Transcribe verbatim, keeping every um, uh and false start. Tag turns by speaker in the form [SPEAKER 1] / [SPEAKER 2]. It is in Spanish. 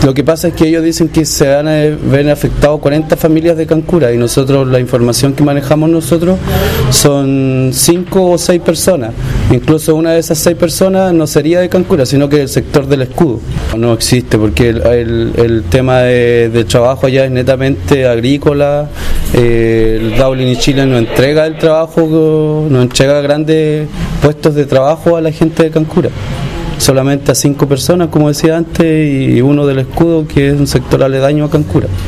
[SPEAKER 1] Lo que pasa es que ellos dicen que se van a ver afectados cuarenta familias de Cancura y nosotros, la información que manejamos nosotros son cinco o seis personas. Incluso una de esas seis personas no sería de Cancura, sino que del sector del escudo. No existe porque el, el, el tema de, de trabajo allá es netamente agrícola. Eh, el Dowling y Chile no entrega el trabajo, no entrega grandes puestos de trabajo a la gente de Cancura. Solamente a cinco personas, como decía antes, y uno del escudo, que es un sector aledaño a Cancura.